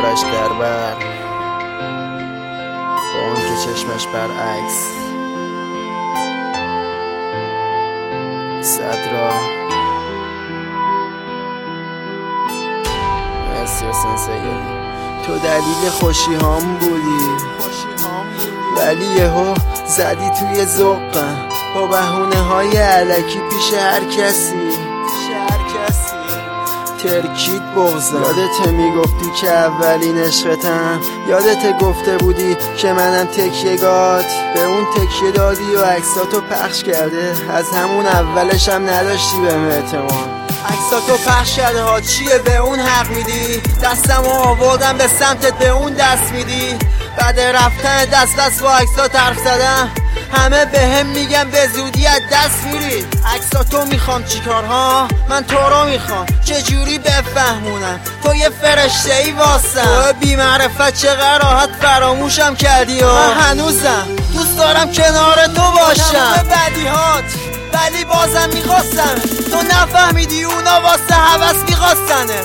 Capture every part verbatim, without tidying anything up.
آرش گربر با اون که چشمش برعکس صدرا. مرسی حسین سیدی. تو دلیل خوشی هام بودی ولی یهو زدی توی ذوقم با بهونه های علکی پیش هر کسی ترکید بغضم. یادت میگفتی که اولین عشقتم، یادت گفته بودی که منم تکیه‌گات، به اون تکیه دادی و عکساتو پخش کرده، از همون اولش هم نداشتی بهم اعتماد. عکساتو پخش کرده ها چیه به اون حق میدی، دستمو آوردم به سمتت به اون دست میدی، بعد رفتن دست دست با عکسات حرف زدم همه به هم میگم به زودی از دست میری. عکساتو میخوام چیکار ها، من تو رو میخوام چجوری بفهمونم تو یه فرشته ای واسم. تو بی معرفت چقدر راحت فراموشم کردی و من هنوزم دوست دارم کنار تو باشم. بدیهات ولی بازم میخواستم، تو نفهمیدی اونا واسه هوس میخواستنه.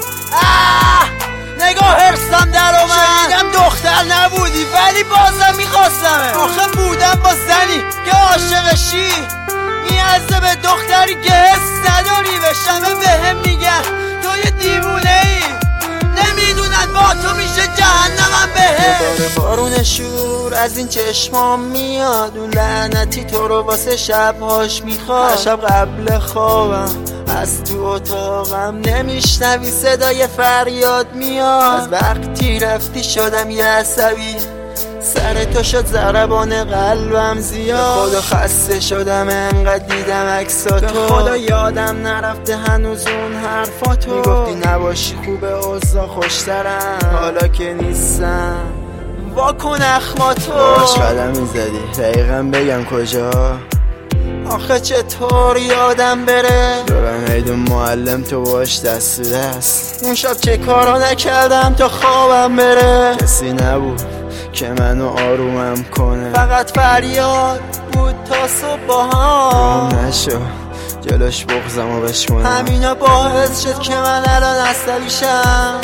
نگاه هرسم در اومد، شنیدم دختر نبودی ولی بازم میخواستمه. آخه بودم با زنی که عاشقشی میارزه به دختری که حس نداری، به شمه به هم میگن تو یه دیوونه ای، نمیدونن با تو میشه جهنمم به هم. بارون شور از این چشمام میاد، اون لعنتی تو رو واسه شبهاش میخواد. شب قبل خوابم از تو اتاقم نمیشنوی صدای فریاد میاد. از وقتی رفتی شدم یه عصبی، سر تو شد ضربان قلبم زیاد. خدا خسته شدم انقدر دیدم عکساتو، خدا یادم نرفته هنوز اون حرفاتو. میگفتی نباشی خوبه اوضاع خوشترم، حالا که نیستم واکن اخماتو. باش قدم میزدی دقیقا بگم کجا، آخه چطور یادم بره. دارم عیدون معلم تو باش دست و دست، اون شب چه کارا نکردم تا خوابم بره. کسی نبود که منو آرومم کنه، فقط فریاد بود تا صبح با هم نشو جلوش بغضمو بشکنم. همینا باعث شد که من الان عصبی شم،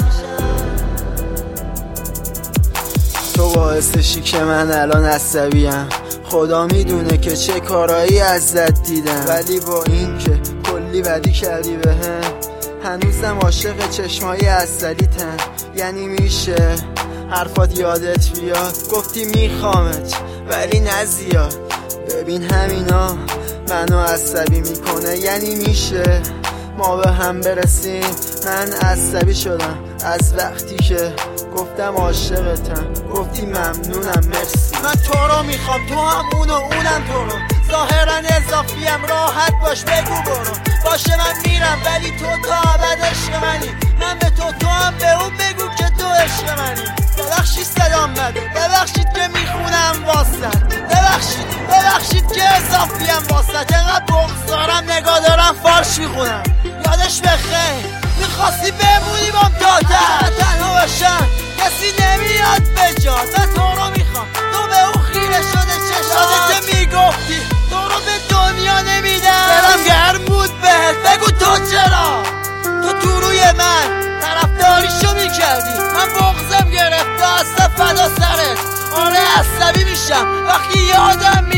تو باعثشی که من الان عصبیم. خدا میدونه که چه کارایی ازت دیدم، ولی با این که کلی بدی کردی به هم هنوزم عاشق چشمای عسلیتم. یعنی میشه حرفات یادت بیاد، گفتی میخوامت ولی نزیاد. ببین همینا منو عصبی میکنه، یعنی میشه ما به هم برسیم. من عصبی شدم از وقتی که گفتم عاشقتم، گفتی ممنونم مرسی. من تو رو میخوام تو هم اونو اونم تو رو، ظاهرا اضافیم راحت باش بگو برو. باشه من میرم ولی تو تا ابد عشق منی، من به تو تو هم به اون بگو که تو عشق منی. ببخشید صدام بده، ببخشید که میخونم واسط، ببخشید ببخشید که اضافیم واسط. انقدر بغض دارم نگاه دارم فارش میخونم. یادش بخیر میخواستی بمونی بام تا ته تنها باشم، کسی نمیاد به جا. من تو رو میخوام تو به اون خیره شده چشمات میگفتی تو رو به دنیا نمیدم. دلم گرم بود بهت بگو تو چرا تو تو روی من طرفداریشو میکردی. من بغضم گرفته اصلا فدا سرت، آره عصبی میشم وقتی یادم